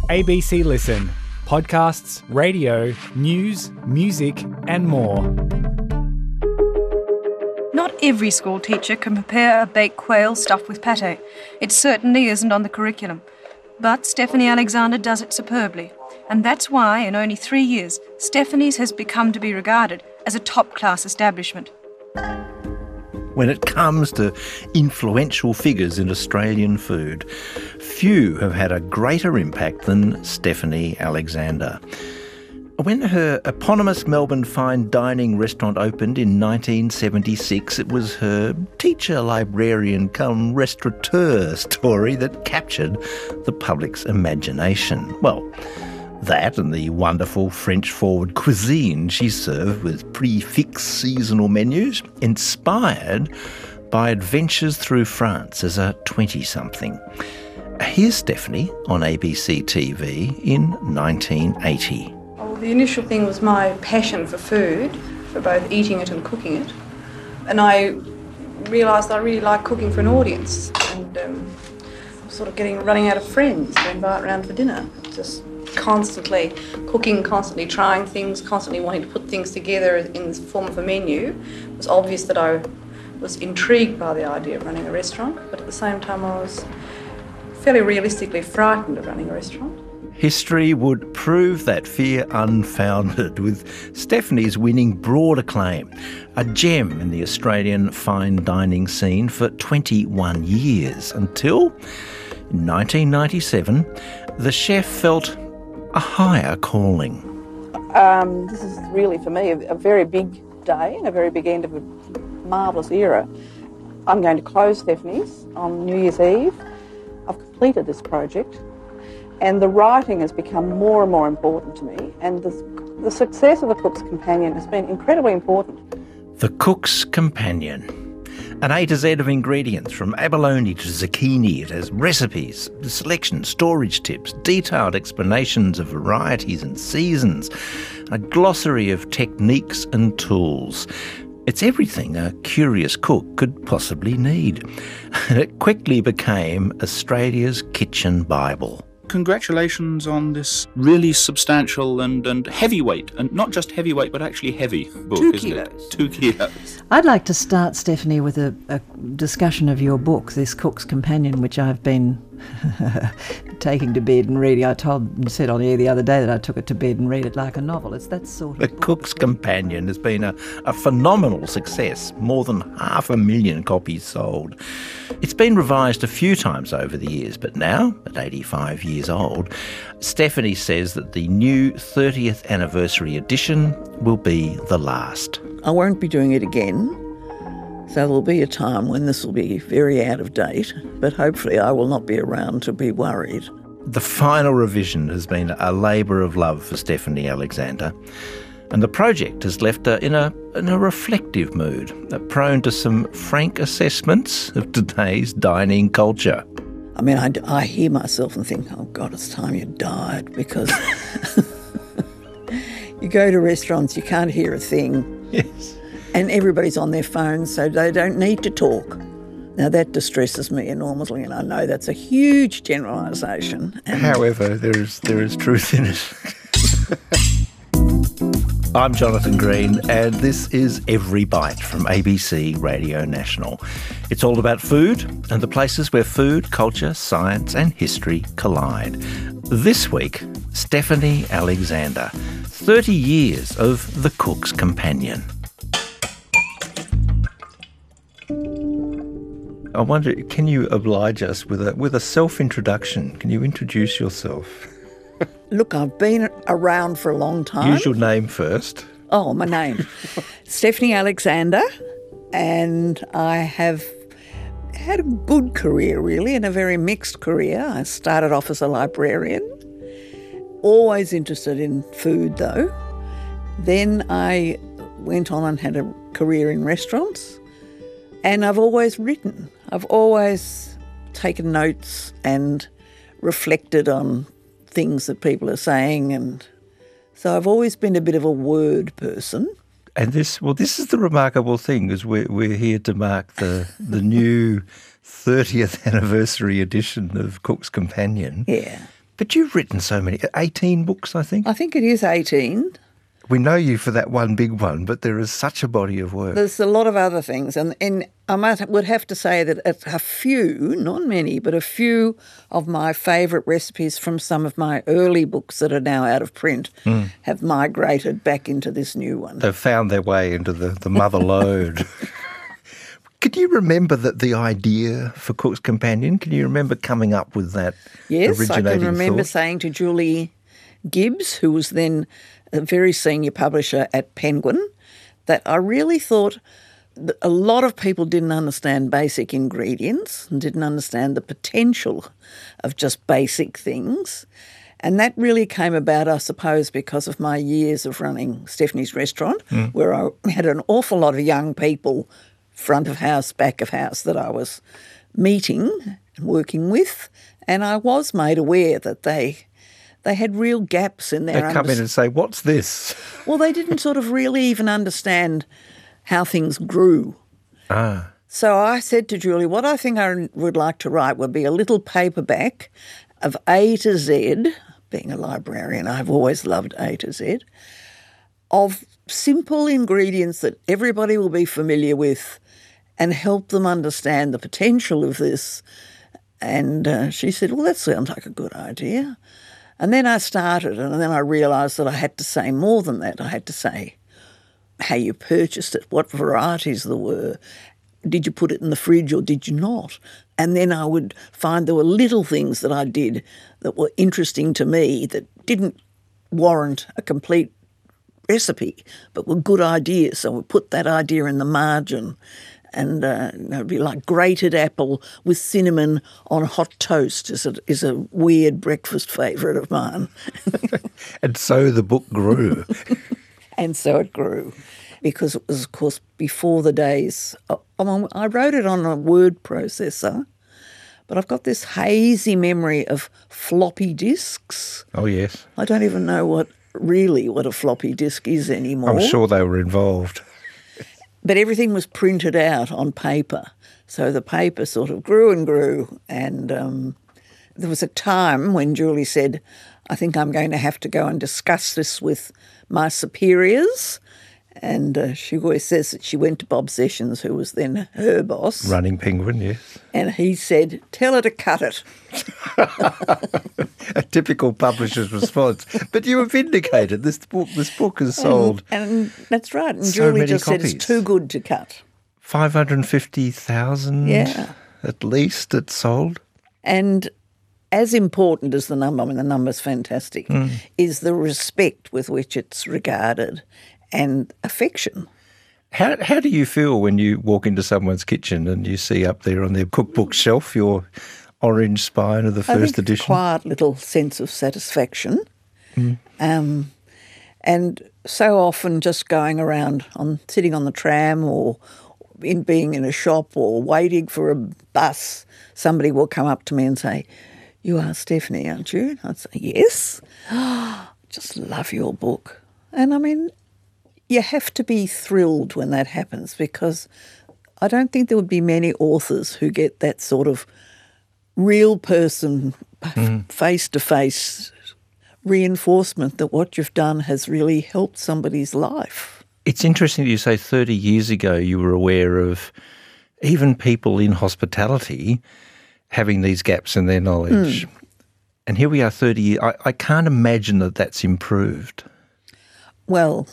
ABC Listen. Podcasts, radio, news, music and more. Not every school teacher can prepare a baked quail stuffed with pâté. It certainly isn't on the curriculum. But Stephanie Alexander does it superbly. And that's why, in only 3 years, Stephanie's has become to be regarded as a top-class establishment. When it comes to influential figures in Australian food, few have had a greater impact than Stephanie Alexander. When her eponymous Melbourne fine dining restaurant opened in 1976, it was her teacher, librarian cum restaurateur story that captured the public's imagination. Well, that and the wonderful French-forward cuisine she served with prix-fixe seasonal menus, inspired by adventures through France as a 20-something. Here's Stephanie on ABC TV in 1980. The initial thing was my passion for food, for both eating it and cooking it. And I realised I really like cooking for an audience. And I'm sort of running out of friends to invite around for dinner. Just constantly cooking, constantly trying things, constantly wanting to put things together in the form of a menu. It was obvious that I was intrigued by the idea of running a restaurant, but at the same time I was fairly realistically frightened of running a restaurant. History would prove that fear unfounded, with Stephanie's winning broad acclaim, a gem in the Australian fine dining scene for 21 years, until in 1997 the chef felt a higher calling. This is really, for me, a very big day and a very big end of a marvellous era. I'm going to close Stephanie's on New Year's Eve. I've completed this project. And the writing has become more and more important to me, and the success of The Cook's Companion has been incredibly important. The Cook's Companion. An A to Z of ingredients, from abalone to zucchini. It has recipes, selection, storage tips, detailed explanations of varieties and seasons, a glossary of techniques and tools. It's everything a curious cook could possibly need. And it quickly became Australia's kitchen Bible. Congratulations on this really substantial and heavyweight, and not just heavyweight, but actually heavy book, 2 isn't kilos. it? 2 kilos. I'd like to start, Stephanie, with a discussion of your book, This Cook's Companion, which I've been taking to bed and reading. I said on air the other day that I took it to bed and read it like a novel. It's that sort of The book. Cook's Companion has been a phenomenal success, more than 500,000 copies sold. It's been revised a few times over the years, but now, at 85 years old, Stephanie says that the new 30th anniversary edition will be the last. I won't be doing it again, so there'll be a time when this will be very out of date, but hopefully I will not be around to be worried. The final revision has been a labour of love for Stephanie Alexander, and the project has left her in a reflective mood, prone to some frank assessments of today's dining culture. I mean, I hear myself and think, oh God, it's time you died, because you go to restaurants, you can't hear a thing. Yes. And everybody's on their phones, so they don't need to talk. Now, that distresses me enormously, and I know that's a huge generalisation. However, there is truth in it. I'm Jonathan Green, and this is Every Bite from ABC Radio National. It's all about food and the places where food, culture, science and history collide. This week, Stephanie Alexander, 30 years of The Cook's Companion. I wonder, can you oblige us with a self-introduction? Can you introduce yourself? Look, I've been around for a long time. Use your name first. Oh, my name. Stephanie Alexander, and I have had a good career, really, and a very mixed career. I started off as a librarian, always interested in food, though. Then I went on and had a career in restaurants, and I've always written. I've always taken notes and reflected on things that people are saying, and so I've always been a bit of a word person. And this is the remarkable thing, is we're here to mark the new 30th anniversary edition of Cook's Companion. Yeah. But you've written so many, 18 books, I think. I think it is 18. We know you for that one big one, but there is such a body of work. There's a lot of other things, and I would have to say that a few, not many, but a few of my favourite recipes from some of my early books that are now out of print have migrated back into this new one. They've found their way into the mother lode. Can you remember the idea for Cook's Companion? Can you remember coming up with that Yes, originating I can remember thought? saying to Julie Gibbs, who was then a very senior publisher at Penguin, that I really thought that a lot of people didn't understand basic ingredients and didn't understand the potential of just basic things. And that really came about, I suppose, because of my years of running Stephanie's Restaurant, where I had an awful lot of young people, front of house, back of house, that I was meeting and working with. And I was made aware that they had real gaps in their They come in and say, what's this? Well, they didn't sort of really even understand how things grew. Ah. So I said to Julie, what I think I would like to write would be a little paperback of A to Z. Being a librarian, I've always loved A to Z, of simple ingredients that everybody will be familiar with and help them understand the potential of this. And she said, well, that sounds like a good idea. And then I started, and then I realised that I had to say more than that. I had to say how you purchased it, what varieties there were, did you put it in the fridge or did you not? And then I would find there were little things that I did that were interesting to me that didn't warrant a complete recipe, but were good ideas. So I would put that idea in the margin. And it would be like grated apple with cinnamon on hot toast is a weird breakfast favourite of mine. And so the book grew. And so it grew, because it was, of course, before the days. I wrote it on a word processor, but I've got this hazy memory of floppy disks. Oh, yes. I don't even know what a floppy disk is anymore. I'm sure they were involved. But everything was printed out on paper. So the paper sort of grew and grew. And there was a time when Julie said, I think I'm going to have to go and discuss this with my superiors. And she always says that she went to Bob Sessions, who was then her boss. Running Penguin, yes. And he said, tell her to cut it. A typical publisher's response. But you were vindicated. This book has sold. And that's right. And so Julie many just said copies. it's too good to cut. 550,000 at least it's sold. And as important as the number, I mean the number's fantastic, is the respect with which it's regarded and affection. How do you feel when you walk into someone's kitchen and you see up there on their cookbook shelf your Orange Spine of the I first think edition? It's a quiet little sense of satisfaction. And so often just going around, sitting on the tram or being in a shop or waiting for a bus, somebody will come up to me and say, you are Stephanie, aren't you? And I'd say, yes. Just love your book. And I mean, you have to be thrilled when that happens, because I don't think there would be many authors who get that sort of real person, face-to-face reinforcement that what you've done has really helped somebody's life. It's interesting that you say 30 years ago you were aware of even people in hospitality having these gaps in their knowledge. And here we are 30 years. I can't imagine that that's improved. Well,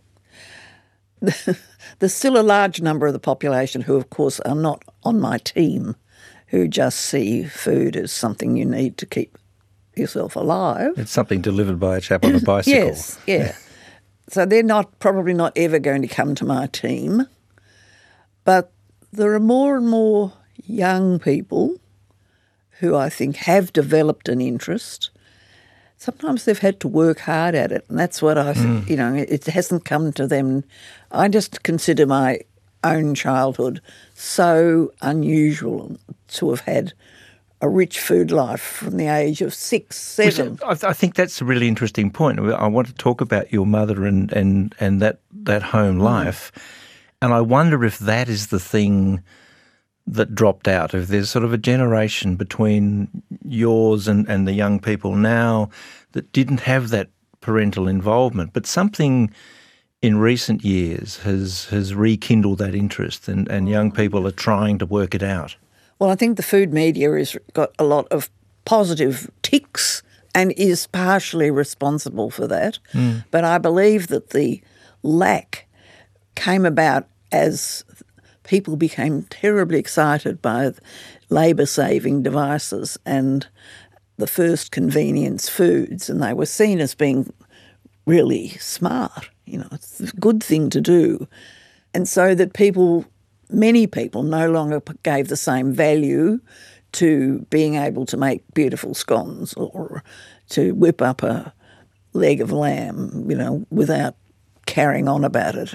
there's still a large number of the population who, of course, are not on my team, who just see food as something you need to keep yourself alive. It's something delivered by a chap on a bicycle. Yes, yeah. So they're probably not ever going to come to my team. But there are more and more young people who I think have developed an interest. Sometimes they've had to work hard at it, and that's what it hasn't come to them. I just consider my own childhood so unusual to have had a rich food life from the age of 6, 7. I think that's a really interesting point. I want to talk about your mother and that home life, and I wonder if that is the thing that dropped out, if there's sort of a generation between yours and the young people now that didn't have that parental involvement, but something in recent years has rekindled that interest and young people are trying to work it out? Well, I think the food media has got a lot of positive ticks and is partially responsible for that. But I believe that the lack came about as people became terribly excited by labour-saving devices and the first convenience foods, and they were seen as being really smart. It's a good thing to do. And so that many people no longer gave the same value to being able to make beautiful scones or to whip up a leg of lamb, without carrying on about it.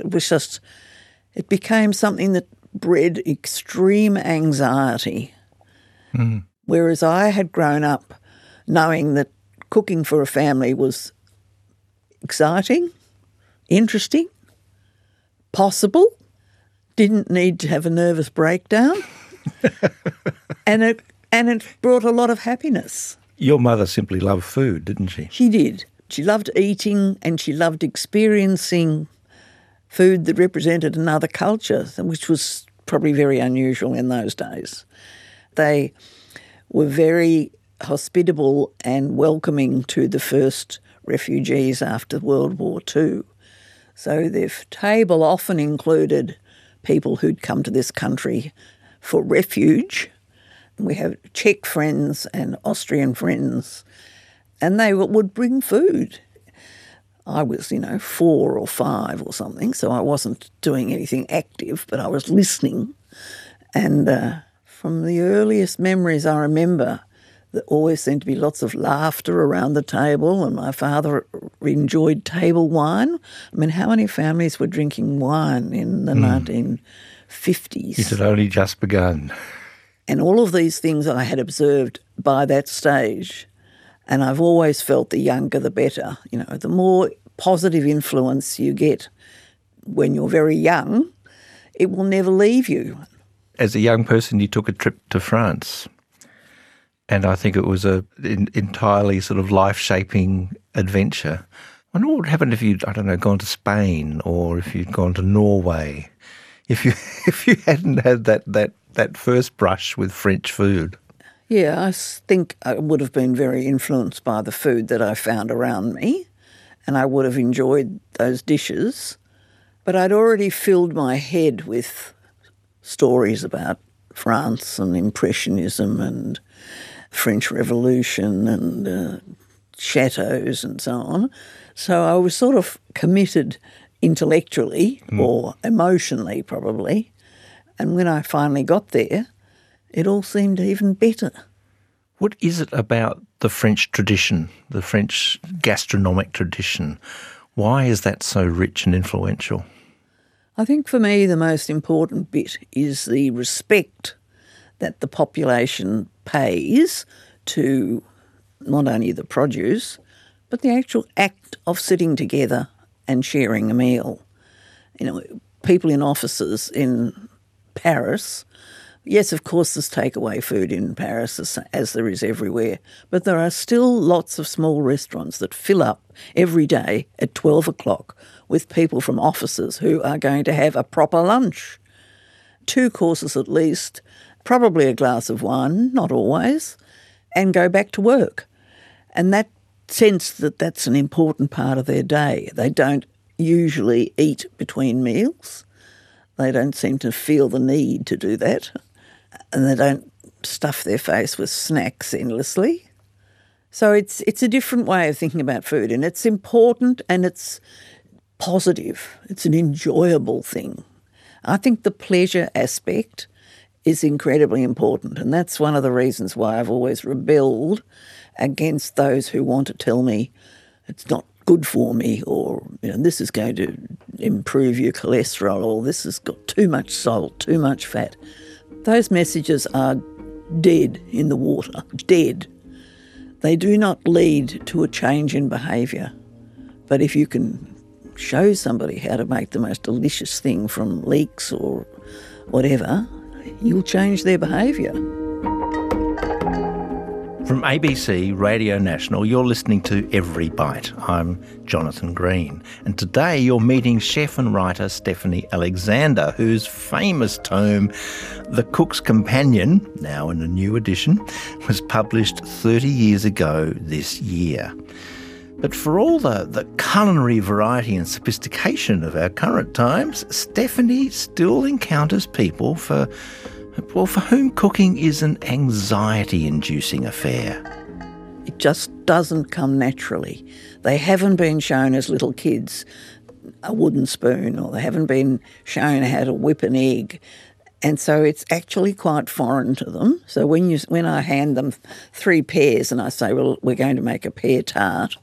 It became something that bred extreme anxiety. Whereas I had grown up knowing that cooking for a family was exciting, interesting, possible, didn't need to have a nervous breakdown, and it brought a lot of happiness. Your mother simply loved food, didn't she? She did. She loved eating and she loved experiencing food that represented another culture, which was probably very unusual in those days. They were very hospitable and welcoming to the first refugees after World War II. So their table often included people who'd come to this country for refuge. We have Czech friends and Austrian friends, and they would bring food. I was, 4 or 5 or something, so I wasn't doing anything active, but I was listening. And from the earliest memories I remember, there always seemed to be lots of laughter around the table, and my father enjoyed table wine. I mean, how many families were drinking wine in the 1950s? It had only just begun. And all of these things I had observed by that stage. And I've always felt the younger the better. The more positive influence you get when you're very young, it will never leave you. As a young person, you took a trip to France, and I think it was an entirely sort of life-shaping adventure. I wonder what would happen if you'd, gone to Spain or if you'd gone to Norway, if you hadn't had that first brush with French food. Yeah, I think I would have been very influenced by the food that I found around me, and I would have enjoyed those dishes. But I'd already filled my head with stories about France and Impressionism and French Revolution and chateaus and so on. So I was sort of committed intellectually or emotionally probably. And when I finally got there, it all seemed even better. What is it about the French tradition, the French gastronomic tradition? Why is that so rich and influential? I think for me the most important bit is the respect that the population pays to not only the produce, but the actual act of sitting together and sharing a meal. People in offices in Paris, yes, of course there's takeaway food in Paris as there is everywhere, but there are still lots of small restaurants that fill up every day at 12 o'clock with people from offices who are going to have a proper lunch. 2 courses at least, probably a glass of wine, not always, and go back to work. And that sense that that's an important part of their day. They don't usually eat between meals. They don't seem to feel the need to do that. And they don't stuff their face with snacks endlessly. So it's a different way of thinking about food, and it's important and it's positive. It's an enjoyable thing. I think the pleasure aspect is incredibly important, and that's one of the reasons why I've always rebelled against those who want to tell me it's not good for me, or this is going to improve your cholesterol, or this has got too much salt, too much fat. Those messages are dead in the water, dead. They do not lead to a change in behaviour. But if you can show somebody how to make the most delicious thing from leeks or whatever, you'll change their behaviour. From ABC Radio National, you're listening to Every Bite. I'm Jonathan Green. And today you're meeting chef and writer Stephanie Alexander, whose famous tome, The Cook's Companion, now in a new edition, was published 30 years ago this year. But for all the culinary variety and sophistication of our current times, Stephanie still encounters people for whom cooking is an anxiety-inducing affair. It just doesn't come naturally. They haven't been shown as little kids a wooden spoon, or they haven't been shown how to whip an egg. And so it's actually quite foreign to them. So when I hand them 3 pears and I say, well, we're going to make a pear tart,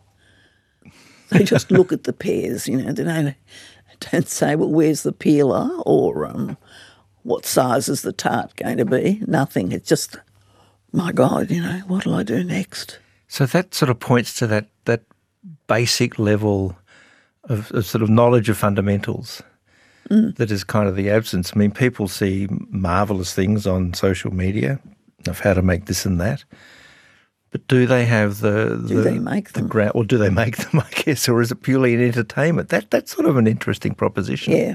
they just look at the pears, you know. They don't say, well, where's the peeler, or what size is the tart going to be? Nothing. It's just, my God, you know, what'll I do next? So that sort of points to that basic level of sort of knowledge of fundamentals that is kind of the absence. I mean, people see marvellous things on social media of how to make this and that, but do they have Do they make them? Or do they make them, I guess, or is it purely an entertainment? That's sort of an interesting proposition. Yeah.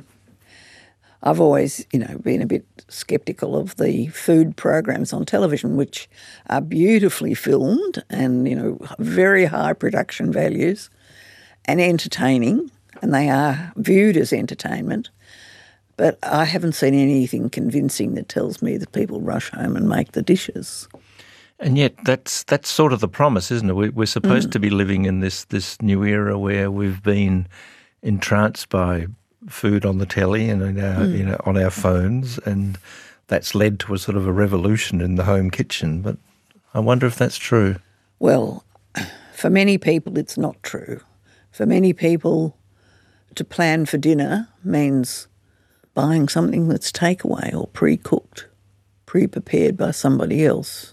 I've always, you know, been a bit sceptical of the food programs on television, which are beautifully filmed and, you know, very high production values and entertaining, and they are viewed as entertainment. But I haven't seen anything convincing that tells me that people rush home and make the dishes. And yet that's sort of the promise, isn't it? We're supposed to be living in this new era where we've been entranced by food on the telly and on our phones, and that's led to a sort of a revolution in the home kitchen. But I wonder if that's true. Well, for many people it's not true. For many people, to plan for dinner means buying something that's takeaway or pre-cooked, pre-prepared by somebody else.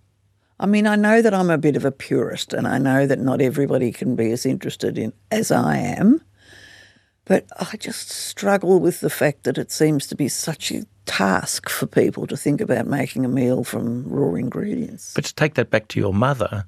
I mean, I know that I'm a bit of a purist, and I know that not everybody can be as interested in as I am. But I just struggle with the fact that it seems to be such a task for people to think about making a meal from raw ingredients. But to take that back to your mother,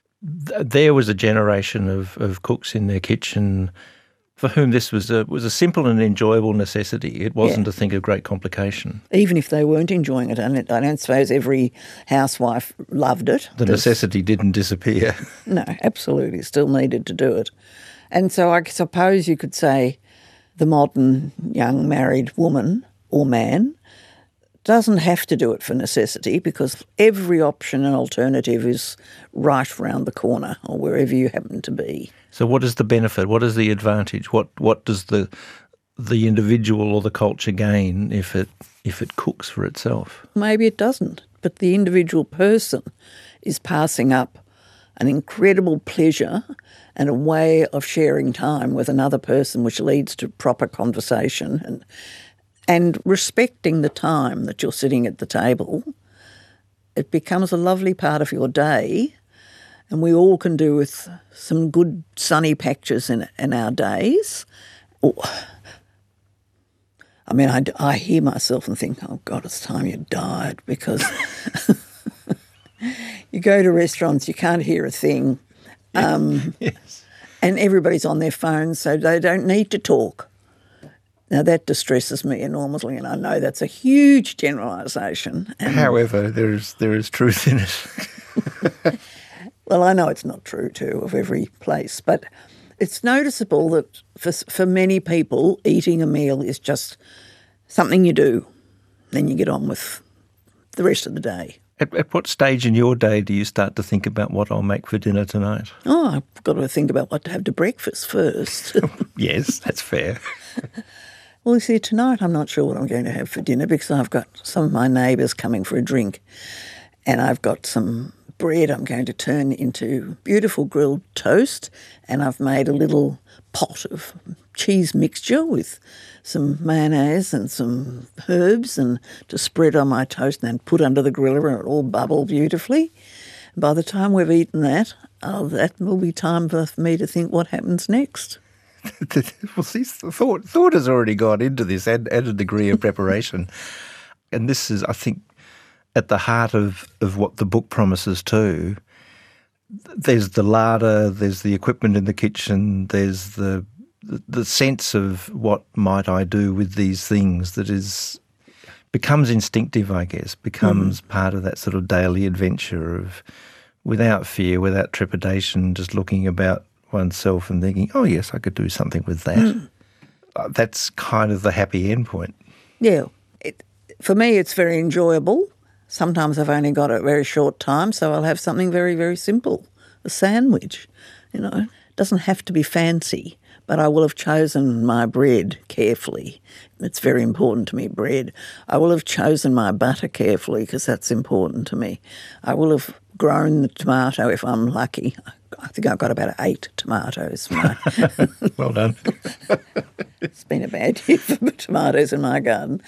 there was a generation of cooks in their kitchen for whom this was a simple and enjoyable necessity. It wasn't a thing of great complication. Even if they weren't enjoying it, I don't suppose every housewife loved it. The necessity didn't disappear. No, absolutely, still needed to do it. And so I suppose you could say the modern young married woman or man doesn't have to do it for necessity, because every option and alternative is right round the corner or wherever you happen to be. So what is the benefit? What is the advantage? What does the individual or the culture gain if it cooks for itself? Maybe it doesn't, but the individual person is passing up an incredible pleasure and a way of sharing time with another person, which leads to proper conversation and respecting the time that you're sitting at the table. It becomes a lovely part of your day, and we all can do with some good sunny patches in our days. Oh, I mean, I hear myself and think, oh God, it's time you died, because you go to restaurants, you can't hear a thing. Yes. And everybody's on their phones, so they don't need to talk. Now, that distresses me enormously, and I know that's a huge generalisation. However, there is truth in it. Well, I know it's not true, too, of every place, but it's noticeable that for many people, eating a meal is just something you do, then you get on with the rest of the day. At what stage in your day do you start to think about what I'll make for dinner tonight? Oh, I've got to think about what to have to breakfast first. Yes, that's fair. Well, you see, tonight I'm not sure what I'm going to have for dinner, because I've got some of my neighbours coming for a drink, and I've got some bread I'm going to turn into beautiful grilled toast, and I've made a little pot of cheese mixture with some mayonnaise and some herbs and to spread on my toast and then put under the griller, and it all bubble beautifully. And by the time we've eaten that, that will be time for me to think what happens next. Well, see, thought has already gone into this and a degree of preparation. and this is, I think, at the heart of what the book promises too. There's the larder, there's the equipment in the kitchen, there's the sense of what might I do with these things that becomes instinctive, I guess, becomes part of that sort of daily adventure of, without fear, without trepidation, just looking about oneself and thinking, oh yes, I could do something with that. That's kind of the happy end point. Yeah. For me, it's very enjoyable. Sometimes I've only got a very short time, so I'll have something very, very simple, a sandwich. You know, it doesn't have to be fancy, but I will have chosen my bread carefully. It's very important to me, bread. I will have chosen my butter carefully because that's important to me. I will have grown the tomato if I'm lucky. I think I've got about 8 tomatoes. Well done. It's been a bad year for tomatoes in my garden.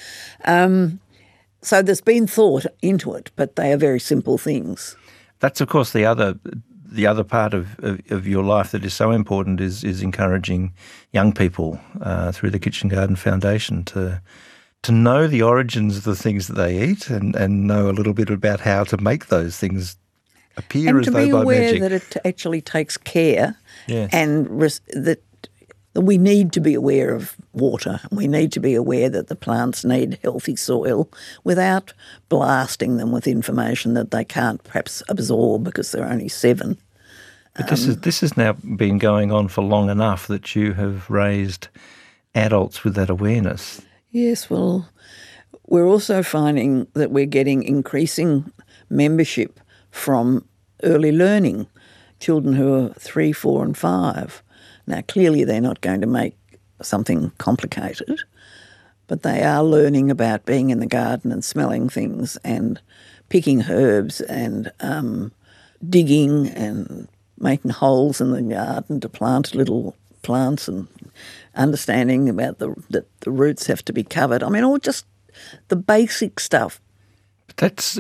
So there's been thought into it, but they are very simple things. That's, of course, the other part of your life that is so important is encouraging young people through the Kitchen Garden Foundation to know the origins of the things that they eat and know a little bit about how to make those things appear as though by magic. And to be aware that it actually takes care, yes. And that we need to be aware of water. We need to be aware that the plants need healthy soil without blasting them with information that they can't perhaps absorb because they're only 7. But this has now been going on for long enough that you have raised adults with that awareness. Yes, well, we're also finding that we're getting increasing membership from early learning, children who are 3, 4 and 5. Now, clearly they're not going to make something complicated, but they are learning about being in the garden and smelling things and picking herbs and digging and making holes in the garden to plant little plants and understanding about that the roots have to be covered. I mean, all just the basic stuff. That's,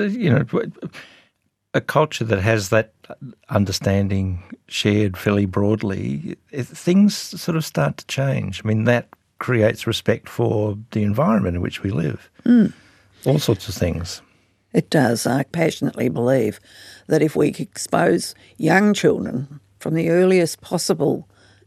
a culture that has that understanding shared fairly broadly, things sort of start to change. I mean, that creates respect for the environment in which we live. All sorts of things. It does. I passionately believe that if we expose young children from the earliest possible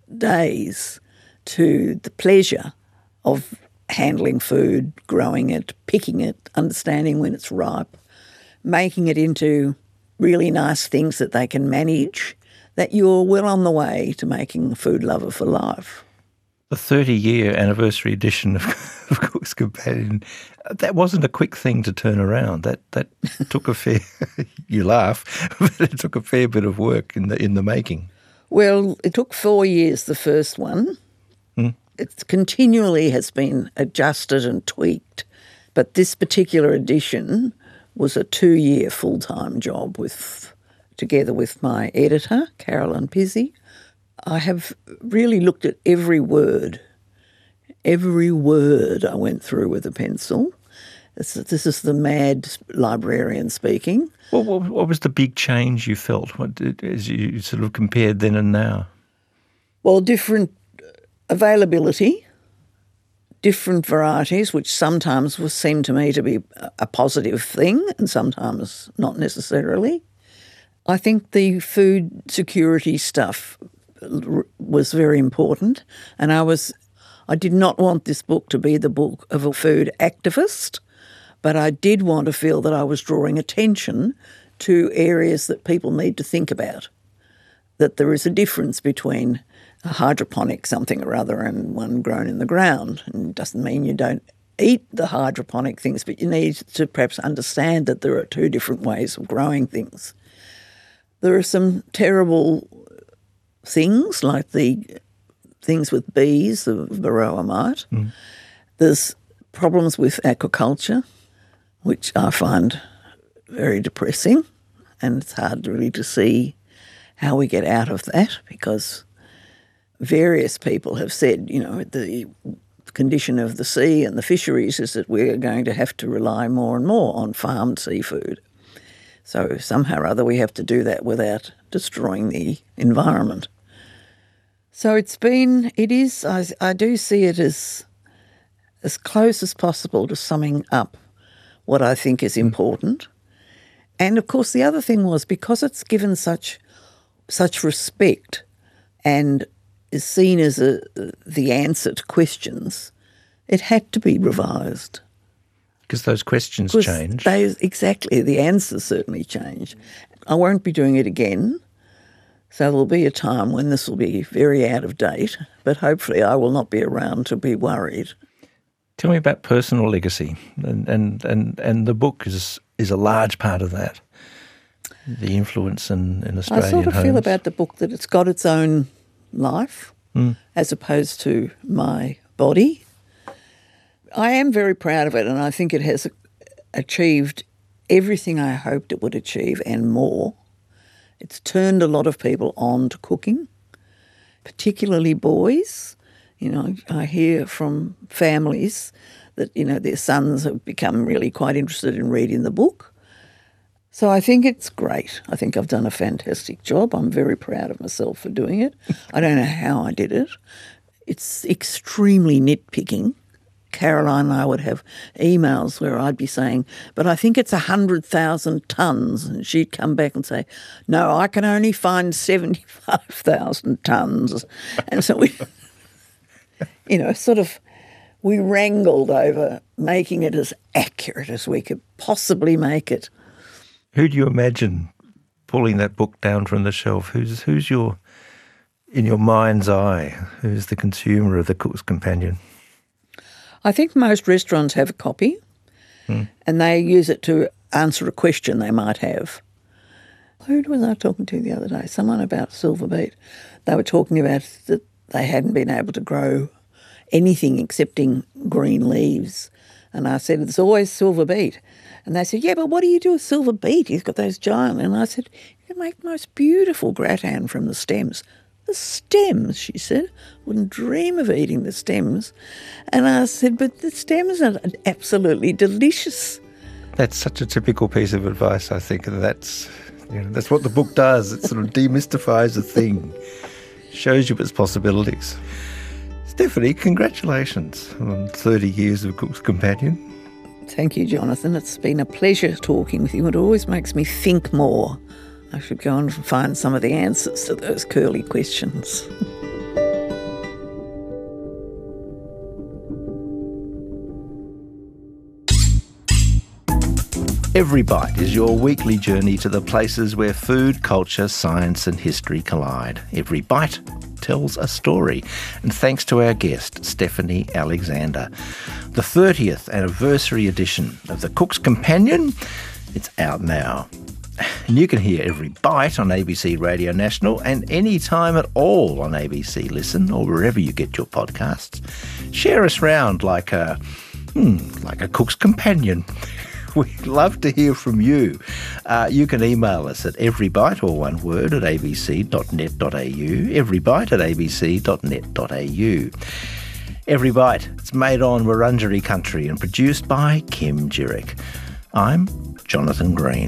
days to the pleasure of handling food, growing it, picking it, understanding when it's ripe, making it into really nice things that they can manage, that you're well on the way to making a food lover for life. The 30-year anniversary edition of Cook's Companion, that wasn't a quick thing to turn around. That took a fair, you laugh, but it took a fair bit of work in the making. Well, it took 4 years, the first one. It continually has been adjusted and tweaked, but this particular edition was a 2-year full-time job together with my editor, Carolyn Pizzi. I have really looked at every word. Every word I went through with a pencil. This is the mad librarian speaking. What was the big change you felt as you sort of compared then and now? Well, different availability, different varieties, which sometimes seemed to me to be a positive thing and sometimes not necessarily. I think the food security stuff was very important, and I did not want this book to be the book of a food activist, but I did want to feel that I was drawing attention to areas that people need to think about, that there is a difference between a hydroponic something or other and one grown in the ground. And it doesn't mean you don't eat the hydroponic things, but you need to perhaps understand that there are 2 different ways of growing things. There are some terrible things like the things with bees, the varroa mite. There's problems with aquaculture, which I find very depressing, and it's hard really to see how we get out of that because various people have said, the condition of the sea and the fisheries is that we're going to have to rely more and more on farmed seafood. So somehow or other we have to do that without destroying the environment. So I do see it as close as possible to summing up what I think is important. And, of course, the other thing was because it's given such respect and is seen as the answer to questions, it had to be revised. Because those questions change. Exactly, the answers certainly change. I won't be doing it again, so there'll be a time when this will be very out of date, but hopefully I will not be around to be worried. Tell me about personal legacy, and the book is a large part of that, the influence in Australian I sort of homes. feel about the book that it's got its own life as opposed to my body. I am very proud of it, and I think it has achieved everything I hoped it would achieve and more. It's turned a lot of people on to cooking, particularly boys. You know, I hear from families that, you know, their sons have become really quite interested in reading the book. So I think it's great. I think I've done a fantastic job. I'm very proud of myself for doing it. I don't know how I did it. It's extremely nitpicking. Caroline and I would have emails where I'd be saying, but I think it's 100,000 tonnes. And she'd come back and say, no, I can only find 75,000 tonnes. And so we, you know, we wrangled over making it as accurate as we could possibly make it. Who do you imagine pulling that book down from the shelf? Who's in your mind's eye, who's the consumer of the Cook's Companion? I think most restaurants have a copy and they use it to answer a question they might have. Who was I talking to the other day? Someone about silver beet. They were talking about that they hadn't been able to grow anything excepting green leaves. And I said, there's always silver beet. And they said, yeah, but what do you do with silver beet? He's got those giant. And I said, you make the most beautiful gratin from the stems. The stems, she said. Wouldn't dream of eating the stems. And I said, but the stems are absolutely delicious. That's such a typical piece of advice, I think. That's what the book does. It sort of demystifies a thing, shows you its possibilities. Stephanie, congratulations on 30 years of Cook's Companion. Thank you, Jonathan. It's been a pleasure talking with you. It always makes me think more. I should go and find some of the answers to those curly questions. Every Bite is your weekly journey to the places where food, culture, science and history collide. Every Bite tells a story. And thanks to our guest, Stephanie Alexander. The 30th anniversary edition of the Cook's Companion, it's out now. And you can hear Every Bite on ABC Radio National and any time at all on ABC Listen or wherever you get your podcasts. Share us round like a Cook's Companion. We'd love to hear from you. You can email us at everybite, or one word, at abc.net.au, everybite@abc.net.au. Every Bite, it's made on Wurundjeri country and produced by Kim Jurek. I'm Jonathan Green.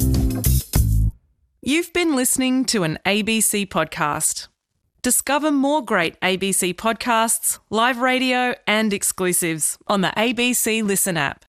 You've been listening to an ABC podcast. Discover more great ABC podcasts, live radio and exclusives on the ABC Listen app.